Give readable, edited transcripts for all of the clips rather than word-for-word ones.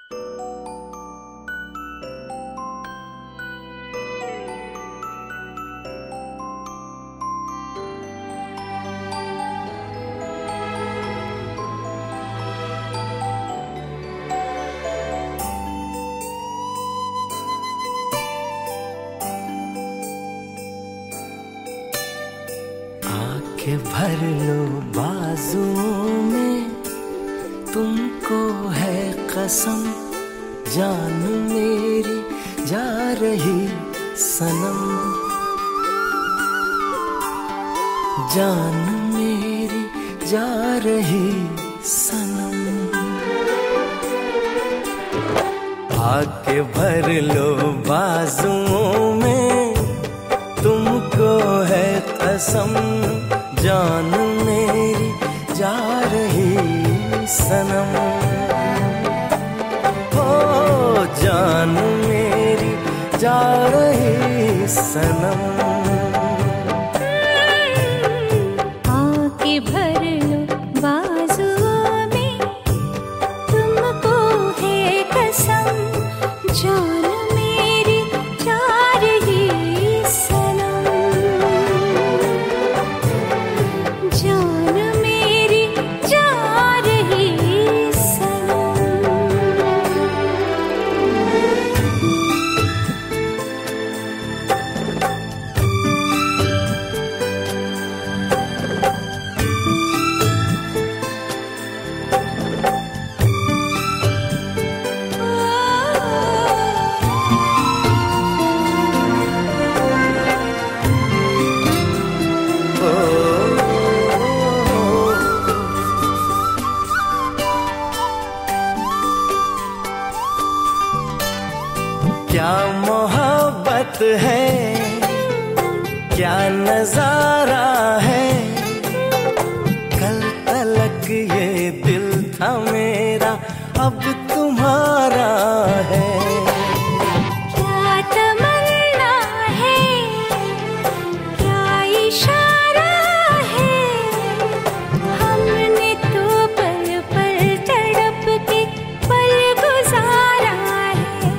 के भर लो बाजुओं में, तुमको है कसम, जान मेरी जा रही सनम, जान मेरी जा रही सनम। आके भर लो बाजुओं में, तुमको है कसम, जान मेरी जा रही सनम, हो जान मेरी जा रही सनम। आके भर लो बाजुओं में, तुमको है कसम, जान मेरी जा रही सनम, जान मेरी जा रही सनम। क्या मोहब्बत है, क्या नजारा है, कल तलक ये दिल था मेरा, अब तुम्हारा है। क्या तमन्ना है, क्या इशारा है, हमने तो पल पल तड़प के पल गुजारा है,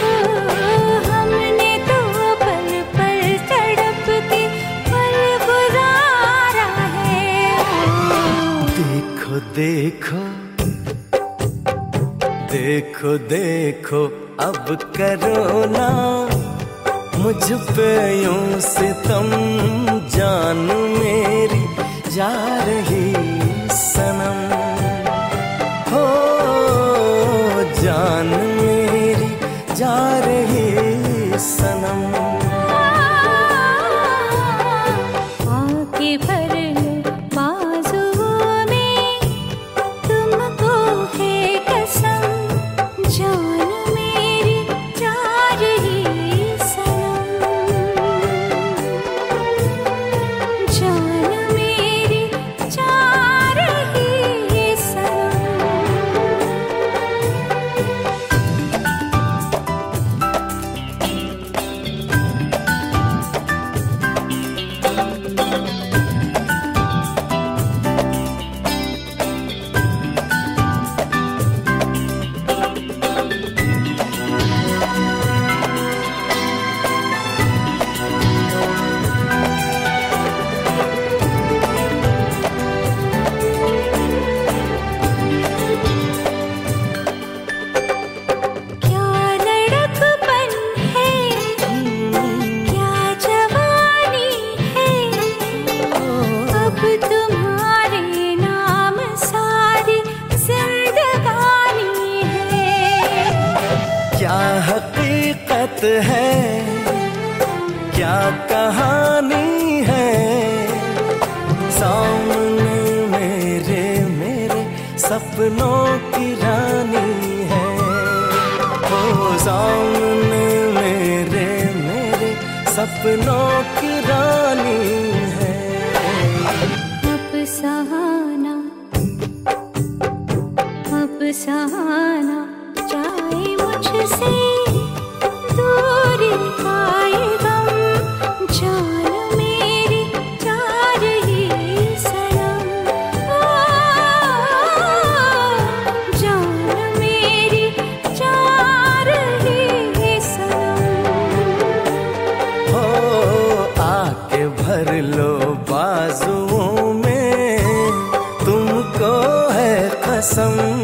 हमने तो पल पल तड़प के पल गुजारा है। देखो देखो देखो देखो अब करो ना मुझ पे यूं सितम, जान मेरी जा रही सनम, हो जान मेरी जा रही सनम। आके भर लो बाजुओं में, तुमको है कसम, जान मेरी जा रही सनम, जान मेरी जा रही सनम। क्या लड़कपन है, क्या जवानी है, अब तुम्हारे नाम सारी जिंदगानी है। क्या हकीकत है, क्या कहानी है, सामने मेरे मेरे सपनों की रानी है, ओ सामने मेरे मेरे सपनों की रानी है। अब सहाना, अब सहाना जाए मुझसे दूरी आए गम, जान मेरी जा रही सनम, जान मेरी जा कसम